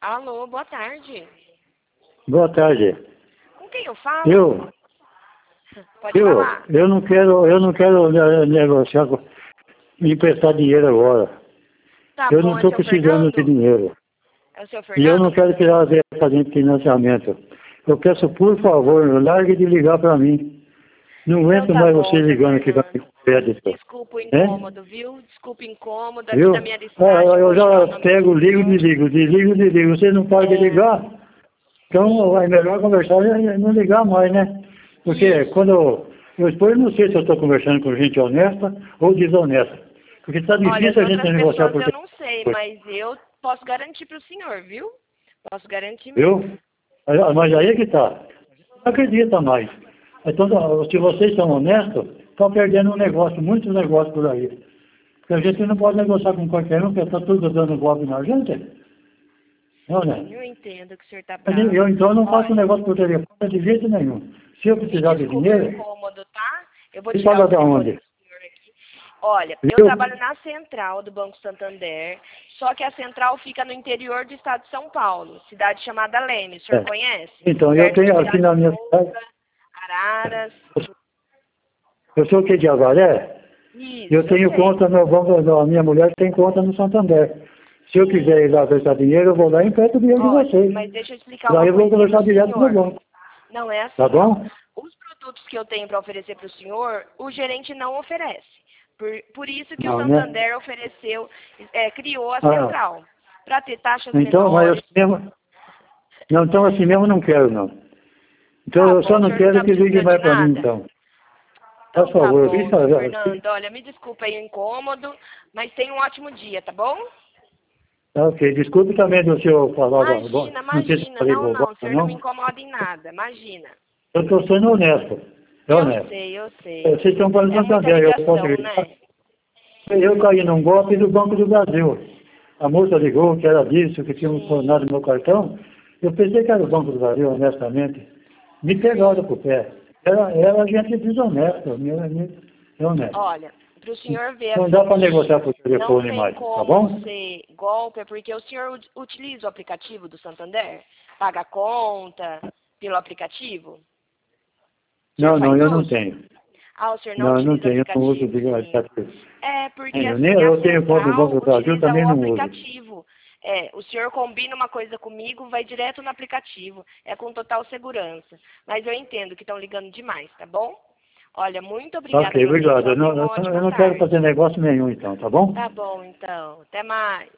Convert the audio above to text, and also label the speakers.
Speaker 1: Alô, boa tarde.
Speaker 2: Boa tarde.
Speaker 1: Com quem eu falo? Pode
Speaker 2: Eu
Speaker 1: falar.
Speaker 2: eu não quero negociar, me emprestar dinheiro agora.
Speaker 1: Tá
Speaker 2: Eu não
Speaker 1: bom, é
Speaker 2: estou
Speaker 1: seu
Speaker 2: precisando de
Speaker 1: Fernando?
Speaker 2: dinheiro.
Speaker 1: É o seu
Speaker 2: E eu
Speaker 1: Fernando?
Speaker 2: não quero tirar a verba de financiamento. Eu peço, por favor, largue de ligar para mim. Não
Speaker 1: Então
Speaker 2: aguento
Speaker 1: tá
Speaker 2: mais
Speaker 1: bom,
Speaker 2: você
Speaker 1: seu
Speaker 2: ligando aqui para mim
Speaker 1: Fernando.
Speaker 2: com crédito.
Speaker 1: Desculpa o
Speaker 2: Né?
Speaker 1: incômodo, viu? Desculpa o incômodo. Aqui da
Speaker 2: Viu?
Speaker 1: minha listagem, vou
Speaker 2: Eu
Speaker 1: ligar o
Speaker 2: já
Speaker 1: nome do
Speaker 2: pego, ligo,
Speaker 1: senhor.
Speaker 2: desligo, desligo, desligo. Você não para de ligar? Então é melhor conversar e não ligar mais, né? Porque
Speaker 1: Isso.
Speaker 2: quando eu depois não sei se eu estou conversando com gente honesta ou desonesta. Porque está
Speaker 1: Olha, as
Speaker 2: difícil a gente
Speaker 1: outras
Speaker 2: negociar
Speaker 1: pessoas
Speaker 2: por
Speaker 1: eu não sei,
Speaker 2: telefone,
Speaker 1: mas eu posso garantir para o senhor, viu? Posso garantir
Speaker 2: viu?
Speaker 1: mesmo.
Speaker 2: Mas aí é que está. Não acredita mais. Então, se vocês são honestos, estão perdendo um negócio, muitos negócios por aí. Porque a gente não pode negociar com qualquer um, porque está tudo dando golpe na gente. Não, né?
Speaker 1: Sim, eu entendo que o senhor tá
Speaker 2: Mas
Speaker 1: bravo.
Speaker 2: eu então não faço
Speaker 1: Olha,
Speaker 2: negócio por telefone de jeito nenhum. Se eu
Speaker 1: me
Speaker 2: precisar de
Speaker 1: desculpe o
Speaker 2: dinheiro,
Speaker 1: incômodo, tá? Eu vou
Speaker 2: você
Speaker 1: tirar o
Speaker 2: paga de
Speaker 1: telefone
Speaker 2: onde?
Speaker 1: do senhor aqui. Olha, eu
Speaker 2: Viu?
Speaker 1: trabalho na central do Banco Santander, só que a central fica no interior do estado de São Paulo, cidade chamada Leme. O senhor
Speaker 2: É.
Speaker 1: conhece?
Speaker 2: Então, eu
Speaker 1: Perto de
Speaker 2: tenho aqui na minha cidade,
Speaker 1: Pirassununga, Araras.
Speaker 2: eu sou aqui de Avaré, eu
Speaker 1: Isso, eu
Speaker 2: tenho
Speaker 1: sei.
Speaker 2: conta no banco, a minha mulher tem conta no Santander. Se eu quiser ir lá prestar dinheiro, eu vou lá e empresto o dinheiro de
Speaker 1: Olha,
Speaker 2: vocês.
Speaker 1: mas deixa eu explicar
Speaker 2: Lá
Speaker 1: uma
Speaker 2: eu vou
Speaker 1: coisinha para
Speaker 2: conversar
Speaker 1: o
Speaker 2: direto no
Speaker 1: senhor.
Speaker 2: banco.
Speaker 1: Não é
Speaker 2: Tá
Speaker 1: assim, ó.
Speaker 2: bom?
Speaker 1: Os produtos que eu tenho para oferecer para o senhor, o gerente não oferece. Por isso que o
Speaker 2: Não, né?
Speaker 1: Santander ofereceu, criou a
Speaker 2: Ah,
Speaker 1: central, para ter taxas
Speaker 2: então, mas
Speaker 1: menores.
Speaker 2: assim mesmo, não, então assim mesmo não quero, não. Então
Speaker 1: Tá
Speaker 2: eu
Speaker 1: bom,
Speaker 2: só
Speaker 1: o
Speaker 2: não
Speaker 1: senhor não
Speaker 2: quero
Speaker 1: está
Speaker 2: que ligue
Speaker 1: precisando de
Speaker 2: mais para mim,
Speaker 1: nada?
Speaker 2: então. Por
Speaker 1: Então tá
Speaker 2: favor,
Speaker 1: bom, seu Fernando. Olha, me desculpa aí o incômodo, mas tenha um ótimo dia, tá bom?
Speaker 2: tá ok. Desculpe também do senhor falar, bom,
Speaker 1: Imagina,
Speaker 2: não sei se eu
Speaker 1: imagina.
Speaker 2: falei
Speaker 1: Não,
Speaker 2: bobagem
Speaker 1: não, o
Speaker 2: ou
Speaker 1: senhor não me
Speaker 2: não.
Speaker 1: incomoda em nada, imagina.
Speaker 2: Eu estou sendo honesto. É
Speaker 1: Eu
Speaker 2: honesto.
Speaker 1: sei, eu sei.
Speaker 2: Vocês estão falando
Speaker 1: É muita
Speaker 2: Santander, eu posso
Speaker 1: ligação,
Speaker 2: acreditar.
Speaker 1: né?
Speaker 2: Eu caí num golpe do Banco do Brasil. A moça ligou que era disso, que tinha um tornado
Speaker 1: Sim,
Speaker 2: no meu cartão. Eu pensei que era o Banco do Brasil, honestamente. Me pegaram
Speaker 1: sim.
Speaker 2: pro pé. Era gente desonesta, é honesto.
Speaker 1: Olha, para o senhor ver
Speaker 2: Não dá
Speaker 1: assim
Speaker 2: para
Speaker 1: que
Speaker 2: negociar por
Speaker 1: não
Speaker 2: telefone
Speaker 1: tem
Speaker 2: mais, tá
Speaker 1: como
Speaker 2: bom?
Speaker 1: ser golpe, é porque o senhor utiliza o aplicativo do Santander? Paga a conta pelo aplicativo? O senhor
Speaker 2: Não, não,
Speaker 1: faz
Speaker 2: eu não
Speaker 1: uso?
Speaker 2: tenho.
Speaker 1: Ah, o senhor não
Speaker 2: Não, eu não
Speaker 1: utiliza o
Speaker 2: tenho, eu não uso
Speaker 1: aplicativo,
Speaker 2: de
Speaker 1: sim.
Speaker 2: aplicativo.
Speaker 1: É, porque
Speaker 2: Nem
Speaker 1: assim, a
Speaker 2: eu tenho conta no Banco
Speaker 1: central
Speaker 2: do Brasil,
Speaker 1: utiliza
Speaker 2: também
Speaker 1: o
Speaker 2: não uso.
Speaker 1: aplicativo. É, o senhor combina uma coisa comigo, vai direto no aplicativo. É com total segurança. Mas eu entendo que estão ligando demais, tá bom? Olha, muito obrigada
Speaker 2: Ok,
Speaker 1: pela
Speaker 2: obrigado.
Speaker 1: atenção. Tenha uma
Speaker 2: Eu
Speaker 1: ótima
Speaker 2: não quero fazer
Speaker 1: tarde.
Speaker 2: negócio nenhum então, tá bom?
Speaker 1: Tá bom, então. Até mais.